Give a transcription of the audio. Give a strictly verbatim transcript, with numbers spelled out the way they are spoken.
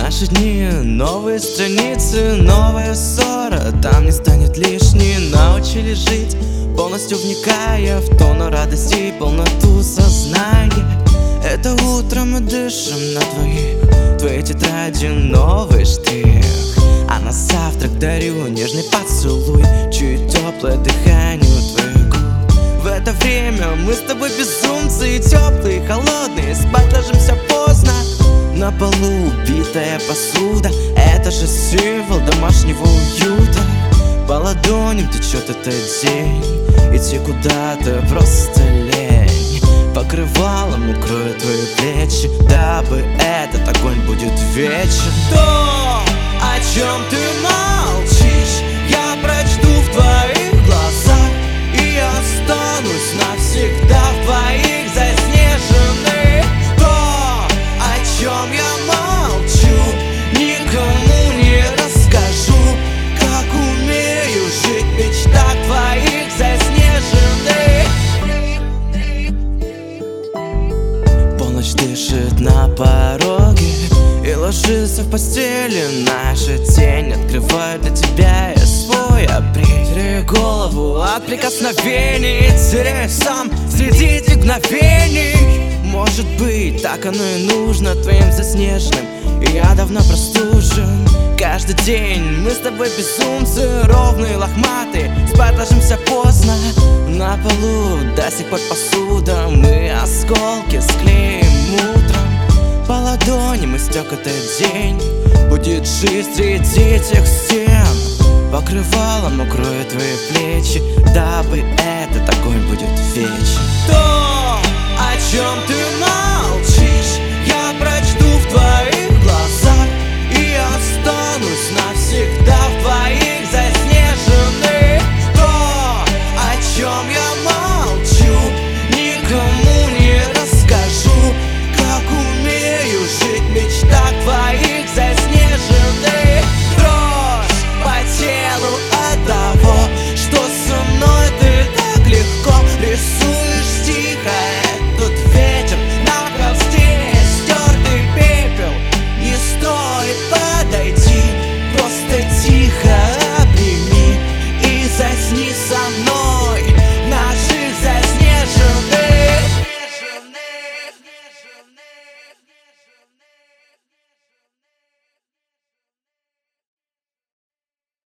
Наши дни, новые страницы, новая ссора. Там не станет лишней. Научили жить, полностью вникая в тон радости и полноту сознания. Это утро мы дышим на твоих, твоей тетради новый штрих. А на завтрак дарю нежный поцелуй, чуть теплое дыхание у твоих губ. В это время мы с тобой безумцы, теплые, холодные, спать ложимся поздно. На полу убитая посуда, это же символ домашнего уюта. По ладоням течет этот день, идти куда-то просто лень. Покрывалом укрою твои плечи, дабы этот огонь будет вечен. То, о чем ты молчишь, я прочту в твоих глазах и останусь навсегда в твоих заснеженных. То, о чем я молчу, никому не расскажу, как умею жить в мечтах твоих заснеженных. Полночь дышит на пороге и ложится в постели наша тень. Открываю для тебя я свой апрель. Теряю голову от прикосновений, теряю сам среди этих мгновений. Может быть, так оно и нужно твоим заснеженным. Я давно простужен. Каждый день мы с тобой безумцы, ровные, лохматые, спать ложимся поздно. На полу до сих пор посуда, мы осколки склеим утром. По ладоням истек этот день, будет жизнь среди этих стен. Покрывалом укрою твои плечи, дабы этот огонь будет вечен. То, о чем ты молчишь,